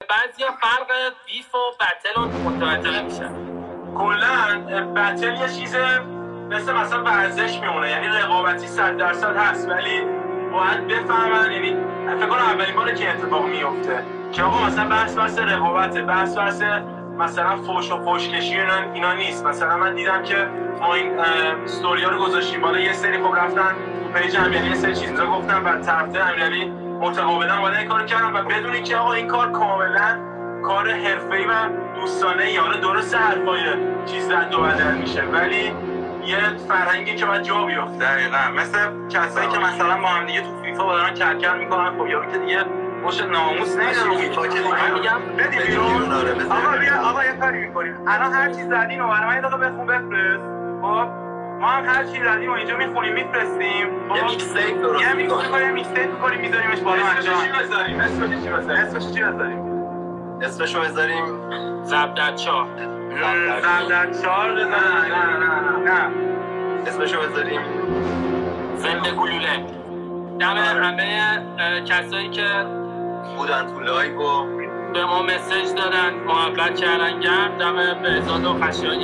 بعضیا فرق بیف و بتل رو متوجه نمیشن. کلا بتل یه چیز مثلا ورزش میمونه، یعنی رقابتی 100% هست، ولی باید بفهمن، یعنی فکر کنم اولین باره که اتفاق میفته که آقا مثلا بحث رقابته، بحث مثلا فوش و فوشکشی اینا نیست. مثلا من دیدم که ما این استوریا رو گذاشتیم بالا، یه سری خب رفتن تو پیج امیرعلی یه سری چیزا گفتن و طرفدار امیرعلی متقابلا ولی این کارو کردن و بدون اینکه آقا این کار کاملا کار حرفه‌ای و دوستانه یا درسته حرفای چیز رد و بدل میشه، ولی یه فرهنگی که باید جا بیفته. دقیقاً مثل کسایی که مثلا با هم دیگه تو فیفا دارن کرکر میکنن، خب یارو که دیگه مش ناموس نمیدونه فیفا که من میگم بدید بیرون. آقا یه کاری میکنیم الان هر چیز زدین و برای من یه دقیقه بخون بفرست. خب ما هم هر چیز زدیم و اینجا میخونیم میفرستیم، یه میکس تیپ درست میکنیم، میکس تیپ میکنیم میذاریمش بالا. اسمش چی بذاریم؟ اسمشو بذاریم زبدتچار. زبدتچار نه اسمشو بذاریم زنده گلوله. دم همه کسایی که بودن تو لایو و به ما مسیج دادن، محبت کردن، گرم دم بهزاد و خشایاری،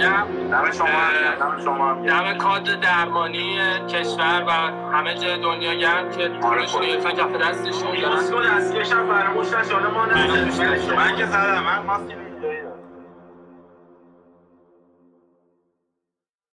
دم کادر درمانی کشور و همه جای دنیا گرم که پولشون رو گرفتن کف دستشون. مسکو دستکشم فراموش نشه. حالا ما نه من که زدم، من ماسک